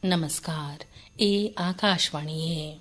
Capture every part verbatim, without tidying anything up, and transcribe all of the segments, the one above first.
नमस्कार, ਇਹ ਆਕਾਸ਼ਵਾਣੀ ਹੈ।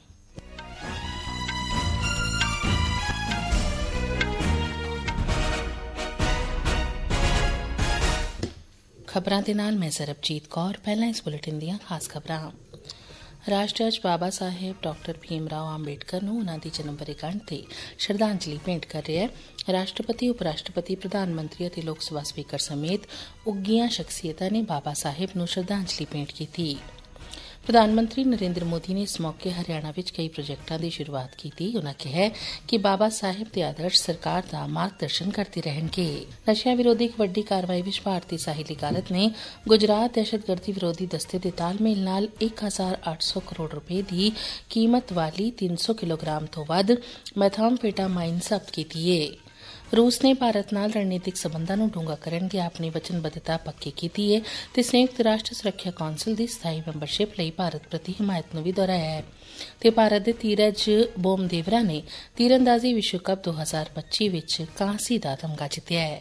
ਖਬਰਾਂ ਦੇ ਨਾਲ ਮੈਂ ਸਰਬਜੀਤ ਕੌਰ। ਪਹਿਲਾਂ ਇਸ ਬੁਲੇਟਿਨ ਦੀਆਂ ਖਾਸ ਖਬਰਾਂ। ਰਾਸ਼ਟਰ ਅੱਜ ਬਾਬਾ ਸਾਹਿਬ ਡਾਕਟਰ ਭੀਮ ਰਾਓ ਅੰਬੇਡਕਰ ਨੂੰ ਉਨ੍ਹਾਂ ਦੀ ਜਨਮ ਵਰ੍ਹੇਗੰਢ ਤੇ ਸ਼ਰਧਾਂਜਲੀ ਭੇਂਟ ਕਰ ਰਿਹਾ ਹੈ। ਰਾਸ਼ਟਰਪਤੀ, ਉਪ ਰਾਸ਼ਟਰਪਤੀ, ਪ੍ਰਧਾਨ ਮੰਤਰੀ ਅਤੇ ਲੋਕ ਸਭਾ ਸਪੀਕਰ ਸਮੇਤ ਉੱਘੀਆਂ ਸ਼ਖਸੀਅਤਾਂ ਨੇ ਬਾਬਾ ਸਾਹਿਬ ਨੂੰ ਸ਼ਰਧਾਂਜਲੀ ਭੇਂਟ ਕੀਤੀ। ਪ੍ਰਧਾਨ ਮੰਤਰੀ ਨਰਿੰਦਰ ਮੋਦੀ ਨੇ ਇਸ ਮੌਕੇ ਹਰਿਆਣਾ ਵਿੱਚ ਕਈ ਪ੍ਰੋਜੈਕਟਾਂ ਦੀ ਸ਼ੁਰੂਆਤ ਕੀਤੀ। ਉਨ੍ਹਾਂ ਕਿਹਾ ਕਿ ਬਾਬਾ ਸਾਹਿਬ ਦੇ ਆਦਰਸ਼ ਸਰਕਾਰ ਦਾ ਮਾਰਗਦਰਸ਼ਨ ਕਰਦੇ ਰਹਿਣਗੇ। ਨਸ਼ਿਆਂ ਵਿਰੋਧੀ ਇੱਕ ਵੱਡੀ ਕਾਰਵਾਈ ਵਿੱਚ ਭਾਰਤੀ ਸਾਹਿਲ ਅਦਾਲਤ ਨੇ ਗੁਜਰਾਤ ਦਹਿਸ਼ਤਗਰਦੀ ਵਿਰੋਧੀ ਦਸਤੇ ਦੇ ਤਾਲਮੇਲ ਨਾਲ ਇੱਕ ਹਜ਼ਾਰ ਅੱਠ ਸੌ ਕਰੋੜ ਰੁਪਏ ਦੀ ਕੀਮਤ ਵਾਲੀ ਤਿੰਨ ਸੌ ਕਿਲੋਗ੍ਰਾਮ ਤੋਂ ਵੱਧ ਮੈਥਾਮਫੇਟਾਮਾਈਨ ਜ਼ਬਤ ਕੀਤੀ ਏ। ਰੂਸ ਨੇ ਭਾਰਤ ਨਾਲ ਰਣਨੀਤਿਕ ਸਬੰਧਾਂ ਨੂੰ ਡੂੰਘਾ ਕਰਨ ਦੀ ਆਪਣੀ ਵਚਨਬੱਧਤਾ ਪੱਕੀ ਕੀਤੀ ਹੈ ਤੇ ਸੰਯੁਕਤ ਰਾਸ਼ਟਰ ਸੁਰੱਖਿਆ ਕੌਂਸਲ ਦੀ ਸਥਾਈ ਮੈਂਬਰਸ਼ਿਪ ਲਈ ਭਾਰਤ ਪ੍ਰਤੀ ਹਿਮਾਇਤ ਨੂੰ ਵੀ ਦੁਹਰਾਇਆ ਹੈ। ਤੇ ਭਾਰਤ ਦੇ ਧੀਰਜ ਬੋਮਦੇਵਰਾ ਨੇ ਤੀਰਅੰਦਾਜ਼ੀ ਵਿਸ਼ਵ ਕੱਪ ਦੋ ਹਜ਼ਾਰ ਪੱਚੀ ਵਿੱਚ ਕਾਂਸੀ ਦਾ ਤਮਗਾ ਜਿੱਤਿਆ ਹੈ।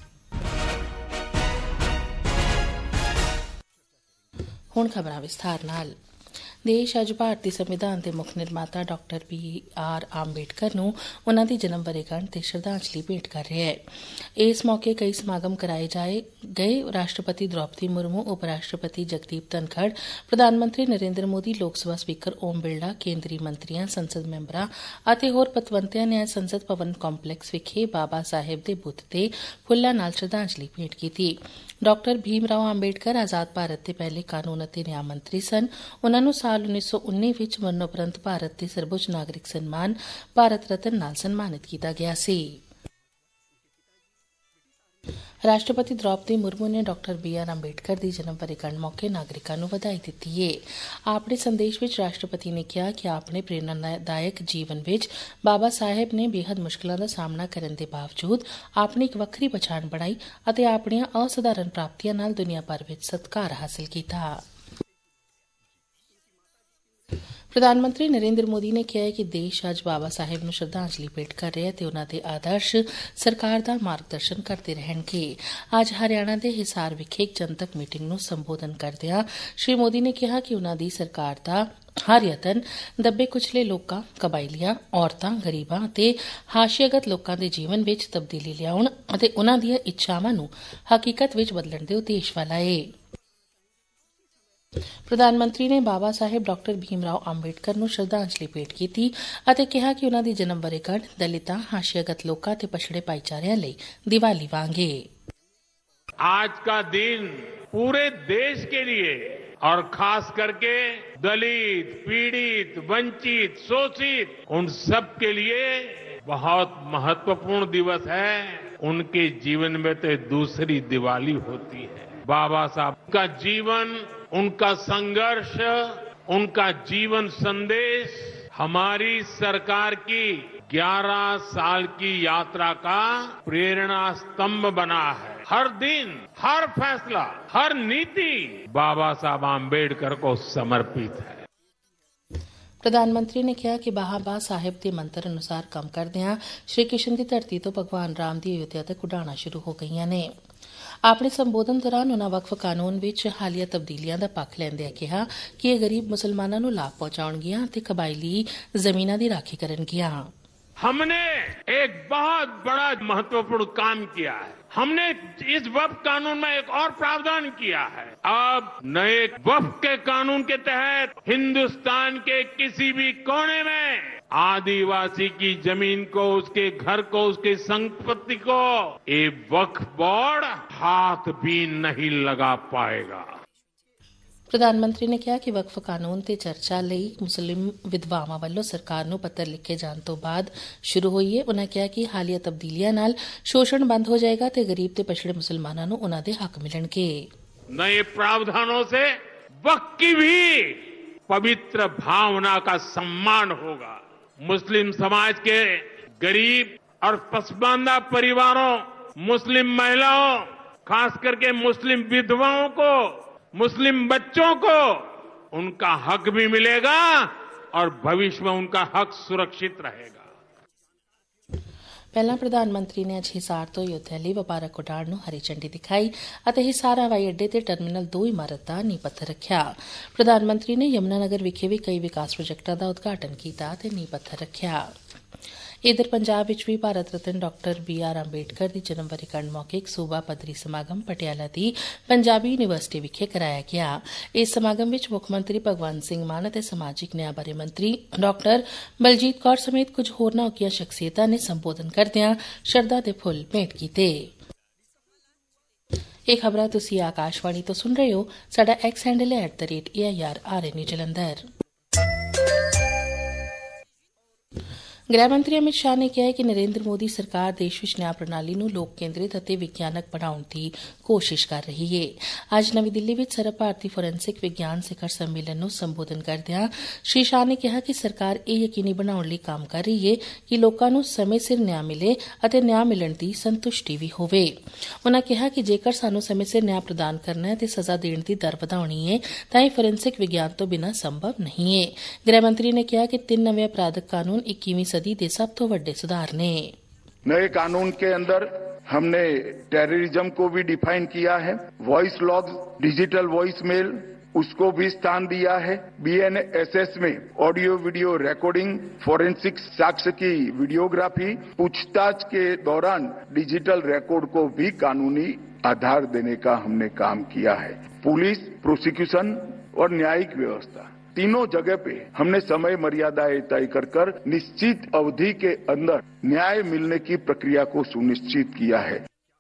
ਹੁਣ ਖਬਰਾਂ ਵਿਸਥਾਰ ਨਾਲ। ਦੇਸ਼ ਅੱਜ ਭਾਰਤੀ ਸੰਵਿਧਾਨ ਦੇ ਮੁੱਖ ਨਿਰਮਾਤਾ ਡਾਕਟਰ ਬੀ ਆਰ ਅੰਬੇਡਕਰ ਨੂੰ ਉਨ੍ਹਾਂ ਦੀ ਜਨਮ ਵਰ੍ਹੇਗੰਢ ਤੇ ਸ਼ਰਧਾਂਜਲੀ ਭੇਂਟ ਕਰ ਰਿਹਾ ਹੈ। ਇਸ ਮੌਕੇ ਕਈ ਸਮਾਗਮ ਕਰਾਏ ਜਾਏ ਗਏ। ਰਾਸ਼ਟਰਪਤੀ ਦ੍ਰੌਪਦੀ ਮੁਰਮੂ, ਉਪ ਰਾਸ਼ਟਰਪਤੀ ਜਗਦੀਪ ਧਨਖੜ, ਪ੍ਰਧਾਨ ਮੰਤਰੀ ਨਰਿੰਦਰ ਮੋਦੀ, ਲੋਕ ਸਭਾ ਸਪੀਕਰ ਓਮ ਬਿਰਲਾ, ਕੇਂਦਰੀ ਮੰਤਰੀਆਂ, ਸੰਸਦ ਮੈਂਬਰਾਂ ਅਤੇ ਹੋਰ ਪਤਵੰਤਿਆਂ ਨੇ ਸੰਸਦ ਭਵਨ ਕੰਪਲੈਕਸ ਵਿਖੇ ਬਾਬਾ ਸਾਹਿਬ ਦੇ ਬੁੱਤ ਤੇ ਫੁੱਲਾਂ ਨਾਲ ਸ਼ਰਧਾਂਜਲੀ ਭੇਂਟ ਕੀਤੀ। ਡਾਕਟਰ ਭੀਮ ਰਾਓ ਅੰਬੇਡਕਰ ਆਜ਼ਾਦ ਭਾਰਤ ਦੇ ਪਹਿਲੇ ਕਾਨੂੰਨ ਅਤੇ ਨਿਆਂ ਮੰਤਰੀ ਸਨ। ਉਨ੍ਹਾਂ ਨੂੰ ਸਾਲ ਉੱਨੀ ਸੌ ਉੱਨੀ ਵਿੱਚ ਮਰਨੋਪਰੰਤ ਭਾਰਤ ਦੇ ਸਰਵਉੱਚ ਨਾਗਰਿਕ ਸਨਮਾਨ ਭਾਰਤ ਰਤਨ ਨਾਲ ਸਨਮਾਨਿਤ ਕੀਤਾ ਗਿਆ ਸੀ। ਰਾਸ਼ਟਰਪਤੀ ਦ੍ਰੌਪਦੀ ਮੁਰਮੂ ਨੇ ਡਾਕਟਰ ਬੀ ਆਰ ਅੰਬੇਡਕਰ ਦੀ ਜਨਮ ਵਰ੍ਹੇਗੰਢ ਮੌਕੇ ਨਾਗਰਿਕਾਂ ਨੂੰ ਵਧਾਈ ਦਿੱਤੀ ਹੈ। ਆਪਣੇ ਸੰਦੇਸ਼ ਵਿੱਚ ਰਾਸ਼ਟਰਪਤੀ ਨੇ ਕਿਹਾ ਕਿ ਆਪਣੇ ਪ੍ਰੇਰਨਾਦਾਇਕ ਜੀਵਨ ਵਿੱਚ ਬਾਬਾ ਸਾਹਿਬ ਨੇ ਬੇਹੱਦ ਮੁਸ਼ਕਲਾਂ ਦਾ ਸਾਹਮਣਾ ਕਰਨ ਦੇ ਬਾਵਜੂਦ ਆਪਣੀ ਇੱਕ ਵੱਖਰੀ ਪਛਾਣ ਬਣਾਈ ਅਤੇ ਆਪਣੀਆਂ ਅਸਾਧਾਰਨ ਪ੍ਰਾਪਤੀਆਂ ਨਾਲ ਦੁਨੀਆ ਭਰ ਵਿੱਚ ਸਤਿਕਾਰ ਹਾਸਲ ਕੀਤਾ। ਪ੍ਰਧਾਨ ਮੰਤਰੀ ਨਰਿੰਦਰ ਮੋਦੀ ਨੇ ਕਿਹਾ ਕਿ ਦੇਸ਼ ਅੱਜ ਬਾਬਾ ਸਾਹਿਬ ਨੂੰ ਸ਼ਰਧਾਂਜਲੀ ਭੇਂਟ ਕਰ ਰਿਹਾ ਹੈ ਤੇ ਉਨ੍ਹਾਂ ਦੇ ਆਦਰਸ਼ ਸਰਕਾਰ ਦਾ ਮਾਰਗਦਰਸ਼ਨ ਕਰਦੇ ਰਹਿਣਗੇ। ਅੱਜ ਹਰਿਆਣਾ ਦੇ ਹਿਸਾਰ ਵਿਖੇ ਇੱਕ ਜਨਤਕ ਮੀਟਿੰਗ ਨੂੰ ਸੰਬੋਧਨ ਕਰਦਿਆਂ ਸ਼੍ਰੀ ਮੋਦੀ ਨੇ ਕਿਹਾ ਕਿ ਉਨ੍ਹਾਂ ਦੀ ਸਰਕਾਰ ਦਾ ਹਰ ਯਤਨ ਦੱਬੇ ਕੁਚਲੇ ਲੋਕਾਂ, ਕਬਾਇਲੀਆਂ, ਔਰਤਾਂ, ਗਰੀਬਾਂ ਅਤੇ ਹਾਸ਼ੀਆਗਤ ਲੋਕਾਂ ਦੇ ਜੀਵਨ ਵਿੱਚ ਤਬਦੀਲੀ ਲਿਆਉਣ ਅਤੇ ਉਨ੍ਹਾਂ ਦੀਆਂ ਇੱਛਾਵਾਂ ਨੂੰ ਹਕੀਕਤ ਵਿੱਚ ਬਦਲਣ ਦੇ ਉਦੇਸ਼ ਵਾਲਾ ਹੈ। ਪ੍ਰਧਾਨ ਮੰਤਰੀ ਨੇ ਬਾਬਾ ਸਾਹਿਬ ਡਾਕਟਰ ਭੀਮ ਰਾਓ ਅੰਬੇਡਕਰ ਨੂੰ ਸ਼ਰਧਾਂਜਲੀ ਭੇਂਟ ਕੀਤੀ ਅਤੇ ਕਿਹਾ ਕਿ ਉਨ੍ਹਾਂ ਦੀ ਜਨਮ ਵਰ੍ਹੇਗੰਢ ਦਲਿਤਾਂ, ਹਾਸ਼ੀਆਗਤ ਲੋਕਾਂ ਅਤੇ ਪਛੜੇ ਭਾਈਚਾਰਿਆਂ ਲਈ ਦੀਵਾਲੀ ਵਾਂਗ ਹੈ। आज का दिन पूरे देश के लिए और खास करके दलित, पीड़ित, वंचित, शोषित उन सब के लिए बहुत महत्वपूर्ण दिवस है। उनके जीवन में तो दूसरी दिवाली होती है। बाबा साहब का जीवन, उनका संघर्ष, उनका जीवन संदेश हमारी सरकार की ग्यारह साल की यात्रा का प्रेरणा स्तंभ बना है। हर दिन, हर फैसला, हर नीति बाबा साहब आम्बेडकर को समर्पित है। ਪ੍ਰਧਾਨ ਮੰਤਰੀ ਨੇ ਕਿਹਾ ਕਿ ਬਾਬਾ ਸਾਹਿਬ ਦੇ ਮੰਤਰ ਅਨੁਸਾਰ ਕੰਮ ਕਰਦਿਆਂ ਸ਼੍ਰੀ ਕ੍ਰਿਸ਼ਨ ਦੀ ਧਰਤੀ ਤੋਂ ਭਗਵਾਨ ਰਾਮ ਦੀ ਅਯੁੱਧਿਆ ਤੱਕ ਉਡਾਣਾਂ ਸ਼ੁਰੂ ਹੋ ਗਈਆਂ ਨੇ। ਆਪਣੇ ਸੰਬੋਧਨ ਦੌਰਾਨ ਉਨ੍ਹਾਂ ਵਕਫ ਕਾਨੂੰਨ ਵਿੱਚ ਹਾਲੀਆ ਤਬਦੀਲੀਆਂ ਦਾ ਪੱਖ ਲੈਂਦਿਆਂ ਕਿਹਾ ਕਿ ਇਹ ਗਰੀਬ ਮੁਸਲਮਾਨਾਂ ਨੂੰ ਲਾਭ ਪਹੁੰਚਾਉਣਗੀਆਂ ਅਤੇ ਕਬਾਇਲੀ ਜ਼ਮੀਨਾਂ ਦੀ ਰਾਖੀ ਕਰਨਗੀਆਂ। हमने एक बहुत बड़ा महत्वपूर्ण काम किया है। हमने इस वक्फ कानून में एक और प्रावधान किया है। अब नए वक्फ के कानून के तहत हिंदुस्तान के किसी भी कोने में आदिवासी की जमीन को, उसके घर को, उसकी संपत्ति को ये वक्फ बोर्ड हाथ भी नहीं लगा पाएगा। ਪ੍ਰਧਾਨ ਮੰਤਰੀ ਨੇ ਕਿਹਾ ਕਿ ਵਕਫ ਕਾਨੂੰਨ ਤੇ ਚਰਚਾ ਲਈ ਮੁਸਲਿਮ ਵਿਧਵਾਵਾਂ ਵੱਲੋਂ ਸਰਕਾਰ ਨੂੰ ਪੱਤਰ ਲਿਖੇ ਜਾਣ ਤੋਂ ਬਾਅਦ ਸ਼ੁਰੂ ਹੋਈ ਹੈ। ਉਨ੍ਹਾਂ ਕਿਹਾ ਕਿ ਹਾਲੀਆ ਤਬਦੀਲੀਆਂ ਨਾਲ ਸ਼ੋਸ਼ਣ ਬੰਦ ਹੋ ਜਾਏਗਾ ਤੇ ਗਰੀਬ ਤੇ ਪਛੜੇ ਮੁਸਲਮਾਨਾਂ ਨੂੰ ਉਨ੍ਹਾਂ ਦੇ ਹੱਕ ਮਿਲਣਗੇ। नए प्रावधानों से वक्फ की भी पवित्र भावना का सम्मान होगा। मुस्लिम समाज के गरीब और पसमानदा परिवारों, मुस्लिम महिलाओं, खास करके मुस्लिम विधवाओं को, मुस्लिम बच्चों को उनका हक भी मिलेगा और भविष्य में उनका हक सुरक्षित रहेगा। ਪਹਿਲਾਂ ਪ੍ਰਧਾਨ ਮੰਤਰੀ ਨੇ ਅੱਜ ਹਿਸਾਰ ਤੋਂ ਅਯੋਧਿਆ ਲਈ ਵਪਾਰਕ ਉਡਾਣ ਨੂੰ ਹਰੀ ਝੰਡੀ ਦਿਖਾਈ ਅਤੇ ਹਿਸਾਰ ਹਵਾਈ ਅੱਡੇ ਤੇ ਟਰਮੀਨਲ ਦੋ ਇਮਾਰਤ ਦਾ ਨੀਂਹ ਪੱਥਰ ਰੱਖਿਆ। ਪ੍ਰਧਾਨ ਮੰਤਰੀ ਨੇ ਯਮੁਨਾਨਗਰ ਵਿਖੇ ਵੀ ਕਈ ਵਿਕਾਸ ਪ੍ਰੋਜੈਕਟਾਂ ਦਾ ਉਦਘਾਟਨ ਕੀਤਾ ਅਤੇ ਨੀਂਹ ਪੱਥਰ ਰੱਖਿਆ। इधर पंजाब विच भी Bharat Ratna doctor B R Ambedkar की जन्म वरेगंढ मौके एक सूबा पद्धरी समागम पटियाला की पंजाबी यूनीवर्सिटी विखे कराया गया। इस समागम विच मुख्यमंत्री भगवंत सिंह मान ते समाजिक न्याय बारे मंत्री डॉक्टर बलजीत कौर समेत कुछ होरनां उच्चियां शख्सियतां ने संबोधन करदिआं शरधा दे फुੱਲ भेंट कीते। ਇਹ ਖਬਰਾਂ ਤੁਸੀਂ ਆਕਾਸ਼ਵਾਣੀ ਤੋਂ ਸੁਣ ਰਹੇ ਹੋ। ਸਾਡਾ ਐਕਸ ਹੈਂਡਲ ਹੈ at the rate A I R R N Jalandhar. गृह मंत्री अमित शाह ने कहा है कि नरेंद्र मोदी सरकार देश विच न्याय प्रणाली नूं लोक केंद्रित ਅਤੇ ਵਿਗਿਆਨਕ ਬਣਾਉਣ ਦੀ ਕੋਸ਼ਿਸ਼ ਕਰ ਰਹੀ ਹੈ। ਅੱਜ ਨਵੀਂ ਦਿੱਲੀ ਵਿੱਚ ਸਰਬ ਭਾਰਤੀ ਫੋਰੈਂਸਿਕ ਵਿਗਿਆਨ ਸਿਖਰ ਸੰਮੇਲਨ ਨੂੰ ਸੰਬੋਧਨ ਕਰਦਿਆਂ ਸ਼੍ਰੀ ਸ਼ਾਹ ਨੇ ਕਿਹਾ ਕਿ ਸਰਕਾਰ ਇਹ ਯਕੀਨੀ ਬਣਾਉਣ ਲਈ ਕੰਮ ਕਰ ਰਹੀ ਹੈ ਕਿ ਲੋਕਾਂ ਨੂੰ ਸਮੇਂ ਸਿਰ ਨਿਆਂ ਮਿਲੇ ਅਤੇ ਨਿਆਂ ਮਿਲਣ ਦੀ ਸੰਤੁਸ਼ਟੀ ਵੀ ਹੋਵੇ। ਉਨ੍ਹਾਂ ਕਿਹਾ ਕਿ ਜੇਕਰ ਸਾਨੂੰ ਸਮੇਂ ਸਿਰ ਨਿਆਂ ਪ੍ਰਦਾਨ ਕਰਨਾ ਹੈ ਤੇ ਸਜ਼ਾ ਦੇਣ ਦੀ ਦਰ ਵਧਾਉਣੀ ਹੈ ਤਾਂ ਇਹ ਫੋਰੈਂਸਿਕ ਵਿਗਿਆਨ ਤੋਂ ਬਿਨਾਂ ਸੰਭਵ ਨਹੀਂ ਹੈ। ਗ੍ਰਹਿ ਮੰਤਰੀ ਨੇ ਕਿਹਾ ਕਿ ਤਿੰਨ ਨਵੇਂ ਅਪਰਾਧਕ ਕਾਨੂੰਨ इक्कीवीं सदी के सब तो बड़े सुधार ने। नए कानून के अंदर हमने टेररिज्म को भी डिफाइन किया है, voice log, digital voice mail उसको भी स्थान दिया है। बी एन एस एस में ऑडियो वीडियो रिकॉर्डिंग, फोरेंसिक साक्ष्य की वीडियोग्राफी, पूछताछ के दौरान डिजिटल रिकॉर्ड को भी कानूनी आधार देने का हमने काम किया है। पुलिस, प्रोसिक्यूशन और न्यायिक व्यवस्था तीनों जगह पे हमने समय मर्यादाएं तय कर कर निश्चित अवधि के अंदर न्याय मिलने की प्रक्रिया को सुनिश्चित किया है।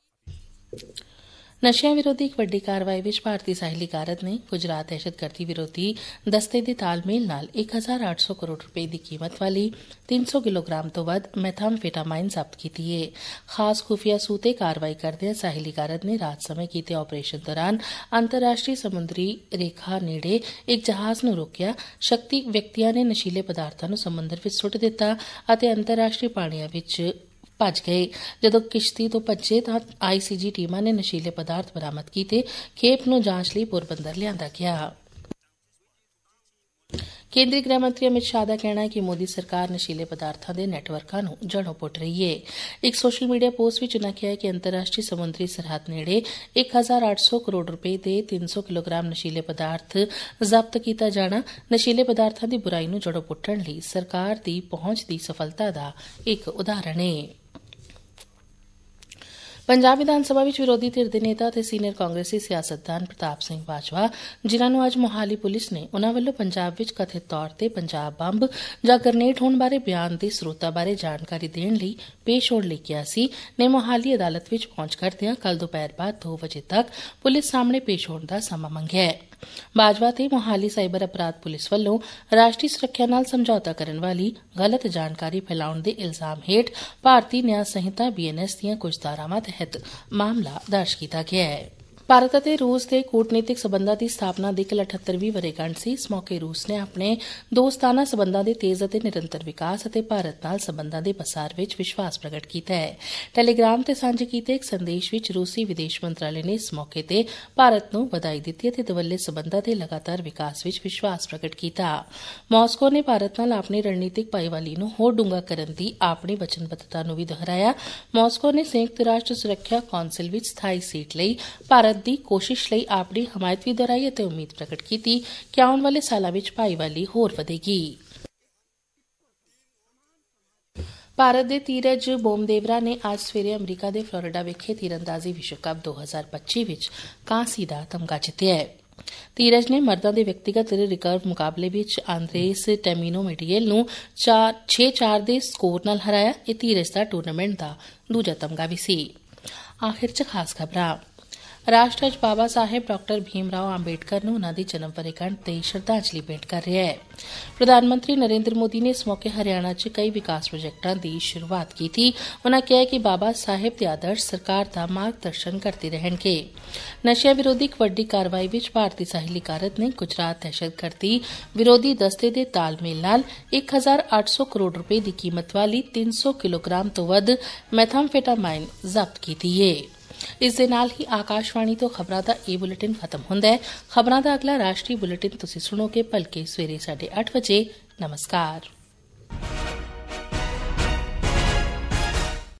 नशिया विरोधी एक वड्डी कार्रवाई विच भारतीय साहिली कारत ने गुजरात दहशतगर्दी विरोधी दस्ते दे तालमेल नाल एक हजार आठ सौ करोड़ रुपए की कीमत वाली तीन सौ किलोग्राम तो वध मैथामफेटामाइन जब्त की है। खास खुफिया सूते कार्रवाई करदे साहिली कारत ने रात समय कीते ऑपरेशन दौरान अंतर्राष्ट्रीय समुद्री रेखा नेड़े एक जहाज नूं रोकिया। शक्ति व्यक्तियां ने नशीले पदार्थां नूं समुद्र विच सुੱਟ दिता ਅਤੇ अंतर्राष्ट्रीय पाणियां विच ਭੱਜ ਗਏ। ਜਦੋਂ ਕਿਸ਼ਤੀ ਤੋਂ ਭੱਜੇ ਤਾਂ ਆਈ ਸੀ ਜੀ ਟੀਮਾਂ ਨੇ ਨਸ਼ੀਲੇ ਪਦਾਰਥ ਬਰਾਮਦ ਕੀਤੇ। ਖੇਪ ਨੂੰ ਜਾਂਚ ਲਈ ਪੋਰਬੰਦਰ ਲਿਆਂਦਾ ਗਿਆ। ਕੇਂਦਰੀ ਗ੍ਰਹਿ ਮੰਤਰੀ ਅਮਿਤ ਸ਼ਾਹ ਦਾ ਕਹਿਣਾ ਹੈ ਕਿ ਮੋਦੀ ਸਰਕਾਰ ਨਸ਼ੀਲੇ ਪਦਾਰਥਾਂ ਦੇ ਨੈਟਵਰਕਾਂ ਨੂੰ ਜੜੋਂ ਪੁੱਟ ਰਹੀ ਹੈ। ਇੱਕ ਸੋਸ਼ਲ ਮੀਡੀਆ ਪੋਸਟ ਵਿੱਚ ਉਨ੍ਹਾਂ ਕਿਹਾ ਕਿ ਅੰਤਰਰਾਸ਼ਟਰੀ ਸਮੁੰਦਰੀ ਸਰਹੱਦ ਨੇੜੇ ਇੱਕ ਹਜ਼ਾਰ ਅੱਠ ਸੌ ਕਰੋੜ ਰੁਪਏ ਦੇ ਤਿੰਨ ਸੌ ਕਿਲੋਗ੍ਰਾਮ ਨਸ਼ੀਲੇ ਪਦਾਰਥ ਜ਼ਬਤ ਕੀਤਾ ਜਾਣਾ ਨਸ਼ੀਲੇ ਪਦਾਰਥਾਂ ਦੀ ਬੁਰਾਈ ਨੂੰ ਜੜੋਂ ਪੁੱਟਣ ਲਈ ਸਰਕਾਰ ਦੀ ਪਹੁੰਚ ਦੀ ਸਫਲਤਾ ਦਾ ਇੱਕ ਉਦਾਹਰਣ ਹੈ। ਪੰਜਾਬ ਵਿਧਾਨ ਸਭਾ ਵਿੱਚ ਵਿਰੋਧੀ ਧਿਰ ਦੇ ਨੇਤਾ ਅਤੇ ਸੀਨੀਅਰ ਕਾਂਗਰਸੀ ਸਿਆਸਤਦਾਨ ਪ੍ਰਤਾਪ ਸਿੰਘ ਬਾਜਵਾ, ਜਿਨ੍ਹਾਂ ਨੂੰ ਅੱਜ ਮੋਹਾਲੀ ਪੁਲਿਸ ਨੇ ਉਨ੍ਹਾਂ ਵੱਲੋਂ ਪੰਜਾਬ ਵਿੱਚ ਕਥਿਤ ਤੌਰ ਤੇ ਪੰਜਾਬ ਬੰਬ ਜਾਂ ਗ੍ਰਨੇਡ ਹੋਣ ਬਾਰੇ ਬਿਆਨ ਦੇ ਸਰੋਤਾਂ ਬਾਰੇ ਜਾਣਕਾਰੀ ਦੇਣ ਲਈ ਪੇਸ਼ ਹੋਣ ਲਈ ਕਿਹਾ ਸੀ, ਨੇ ਮੋਹਾਲੀ ਅਦਾਲਤ ਵਿੱਚ ਪਹੁੰਚ ਕਰਦਿਆਂ ਕੱਲ੍ਹ ਦੁਪਹਿਰ ਬਾਅਦ ਦੋ ਵਜੇ ਤੱਕ ਪੁਲਿਸ ਸਾਹਮਣੇ ਪੇਸ਼ ਹੋਣ ਦਾ ਸਮਾਂ ਮੰਗਿਆ ਹੈ। ਬਾਜਵਾ ਤੇ ਮੋਹਾਲੀ ਸਾਈਬਰ ਅਪਰਾਧ ਪੁਲਿਸ ਵੱਲੋਂ ਰਾਸ਼ਟਰੀ ਸੁਰੱਖਿਆ ਨਾਲ ਸਮਝੌਤਾ ਕਰਨ ਵਾਲੀ ਗਲਤ ਜਾਣਕਾਰੀ ਫੈਲਾਉਣ ਦੇ ਇਲਜ਼ਾਮ ਹੇਠ ਭਾਰਤੀ ਨਿਆਂ ਸੰਹਿਤਾ ਬੀ ਐਨ ਐਸ ਦੀਆਂ ਕੁਝ ਧਾਰਾਵਾਂ ਤਹਿਤ ਮਾਮਲਾ ਦਰਜ ਕੀਤਾ ਗਿਆ ਹੈ। ਭਾਰਤ ਅਤੇ ਰੂਸ ਦੇ ਕੂਟਨੀਤਿਕ ਸਬੰਧਾਂ ਦੀ ਸਥਾਪਨਾ ਦੀ ਕੱਲ੍ਹ ਅਠੱਤਰਵੀਂ ਵਰ੍ਹੇਗੰਢ ਸੀ। ਇਸ ਮੌਕੇ ਰੂਸ ਨੇ ਆਪਣੇ ਦੋਸਤਾਨਾ ਸਬੰਧਾਂ ਦੇ ਤੇਜ਼ ਅਤੇ ਨਿਰੰਤਰ ਵਿਕਾਸ ਅਤੇ ਭਾਰਤ ਨਾਲ ਸਬੰਧਾਂ ਦੇ ਪਸਾਰ ਵਿੱਚ ਵਿਸ਼ਵਾਸ ਪ੍ਰਗਟ ਕੀਤਾ ਹੈ। ਟੈਲੀਗ੍ਰਾਮ ਤੇ ਸਾਂਝੇ ਕੀਤੇ ਇੱਕ ਸੰਦੇਸ਼ ਵਿੱਚ ਰੂਸੀ ਵਿਦੇਸ਼ ਮੰਤਰਾਲੇ ਨੇ ਇਸ ਮੌਕੇ ਤੇ ਭਾਰਤ ਨੂੰ ਵਧਾਈ ਦਿੱਤੀ ਅਤੇ ਦਵੱਲੇ ਸਬੰਧਾਂ ਦੇ ਲਗਾਤਾਰ ਵਿਕਾਸ ਵਿੱਚ ਵਿਸ਼ਵਾਸ ਪ੍ਰਗਟ ਕੀਤਾ। ਮਾਸਕੋ ਨੇ ਭਾਰਤ ਨਾਲ ਆਪਣੀ ਰਣਨੀਤਿਕ ਭਾਈਵਾਲੀ ਨੂੰ ਹੋਰ ਡੂੰਘਾ ਕਰਨ ਦੀ ਆਪਣੀ ਵਚਨਬੱਧਤਾ ਨੂੰ ਵੀ ਦੁਹਰਾਇਆ। ਮਾਸਕੋ ਨੇ ਸੰਯੁਕਤ ਰਾਸ਼ਟਰ ਸੁਰੱਖਿਆ ਕੌਂਸਲ ਵਿੱਚ ਸਥਾਈ ਸੀਟ ਲਈ ਭਾਰਤ ਦੀ ਕੋਸ਼ਿਸ਼ ਲਈ ਆਪਣੀ ਹਮਾਇਤ ਵੀ ਦੁਹਰਾਈ ਅਤੇ ਉਮੀਦ ਪ੍ਰਗਟ ਕੀਤੀ ਕਿ ਆਉਣ ਵਾਲੇ ਸਾਲਾਂ ਵਿੱਚ ਭਾਈਵਾਲੀ ਹੋਰ ਵਧੇਗੀ। ਭਾਰਤ ਦੇ ਧੀਰਜ ਬੋਮਦੇਵਰਾ ਨੇ ਅੱਜ ਸਵੇਰੇ ਅਮਰੀਕਾ ਦੇ ਫਲੋਰੀਡਾ ਵਿਖੇ ਤੀਰਅੰਦਾਜ਼ੀ ਵਿਸ਼ਵ ਕੱਪ ਦੋ ਹਜ਼ਾਰ ਪੱਚੀ ਵਿੱਚ ਕਾਂਸੀ ਦਾ ਤਮਗਾ ਜਿੱਤਿਆ ਹੈ। ਧੀਰਜ ਨੇ ਮਰਦਾਂ ਦੇ ਵਿਅਕਤੀਗਤ ਰਿਕਰਵ ਮੁਕਾਬਲੇ ਵਿੱਚ ਆਂਦਰੇਸ ਟੈਮਿਨੋ ਮੈਡੀਏਲ ਨੂੰ ਛੇ ਚਾਰ ਦੇ ਸਕੋਰ ਨਾਲ ਹਰਾਇਆ। ਇਹ ਧੀਰਜ ਦਾ ਟੂਰਨਾਮੈਂਟ ਦਾ ਦੂਜਾ ਤਮਗਾ ਵੀ ਸੀ। ਆਖਿਰ ਚ ਖਾਸ ਖਬਰਾਂ। ਰਾਸ਼ਟਰ ਅੱਜ ਬਾਬਾ ਸਾਹਿਬ ਡਾਕਟਰ ਭੀਮ ਰਾਓ ਅੰਬੇਡਕਰ ਨੂੰ ਉਨ੍ਹਾਂ ਦੀ ਜਨਮ ਵਰ੍ਹੇਗੰਢ ਤੇ ਸ਼ਰਧਾਂਜਲੀ ਭੇਂਟ ਕਰ ਰਿਹਾ ਹੈ। ਪ੍ਰਧਾਨ ਮੰਤਰੀ ਨਰਿੰਦਰ ਮੋਦੀ ਨੇ ਇਸ ਮੌਕੇ ਹਰਿਆਣਾ ਚ ਕਈ ਵਿਕਾਸ ਪ੍ਰੋਜੈਕਟਾਂ ਦੀ ਸ਼ੁਰੂਆਤ ਕੀਤੀ। ਉਨ੍ਹਾਂ ਕਿਹਾ ਕਿ ਬਾਬਾ ਸਾਹਿਬ ਦੇ ਆਦਰਸ਼ ਸਰਕਾਰ ਦਾ ਮਾਰਗਦਰਸ਼ਨ ਕਰਦੇ ਰਹਿਣਗੇ। ਨਸ਼ਿਆਂ ਵਿਰੋਧੀ ਇੱਕ ਵੱਡੀ ਕਾਰਵਾਈ ਵਿੱਚ ਭਾਰਤੀ ਸਾਹਿਲੀ ਕਾਰਤ ਨੇ ਗੁਜਰਾਤ ਦਹਿਸ਼ਤਗਰਦੀ ਵਿਰੋਧੀ ਦਸਤੇ ਦੇ ਤਾਲਮੇਲ ਨਾਲ ਇੱਕ ਹਜ਼ਾਰ ਅੱਠ ਸੌ ਕਰੋੜ ਰੁਪਏ ਦੀ ਕੀਮਤ ਵਾਲੀ ਤਿੰਨ ਸੌ ਕਿਲੋਗ੍ਰਾਮ ਤੋਂ ਵੱਧ ਮੈਥਾਮਫੇਟਾਮਾਈਨ ਜ਼ਬਤ ਕੀਤੀ ਹੈ। ਇਸ ਦੇ ਨਾਲ ਹੀ ਆਕਾਸ਼ਵਾਣੀ ਤੋਂ ਖਬਰਾਂ ਦਾ ਇਹ ਬੁਲੇਟਿਨ ਖਤਮ ਹੁੰਦਾ ਹੈ। ਖਬਰਾਂ ਦਾ ਅਗਲਾ ਰਾਸ਼ਟਰੀ ਬੁਲੇਟਿਨ ਤੁਸੀਂ ਸੁਣੋਗੇ ਭਲਕੇ ਸਵੇਰੇ ਸਾਢੇ ਅੱਠ ਵਜੇ। ਨਮਸਕਾਰ।